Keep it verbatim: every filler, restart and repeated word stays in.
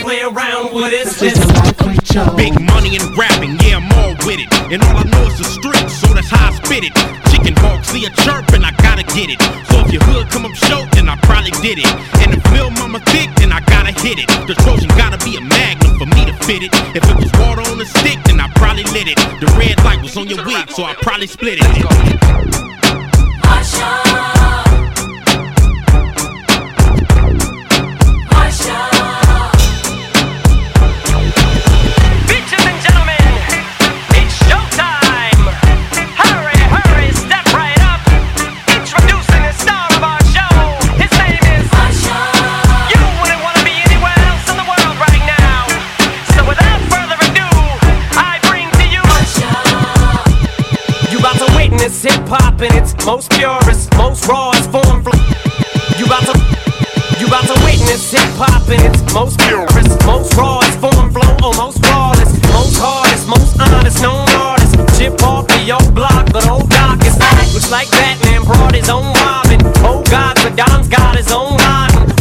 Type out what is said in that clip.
play around with it. It's just a lightweight show. Big money in rapping, yeah, I'm all with it. And all I know is the street, so that's how I spit it. Chicken hawk, see a chirp, and I gotta get it. So if your hood come up short, then I probably did it. And the film mama thick, then I gotta hit it. The Trojan gotta be a magnum for me to fit it. If it was water on the stick, then I probably lit it. The red light was on your wig, so I probably split it. Marsha. Hip-hop in its most purest, most rawest form. You about to, you about to witness hip-hop in its most purest, most rawest form. Flow almost flawless, most hardest, most honest known artist. Chip off the old block, but old Doc is looks like Batman brought his own Robin. Oh God, but Dom's got his own line.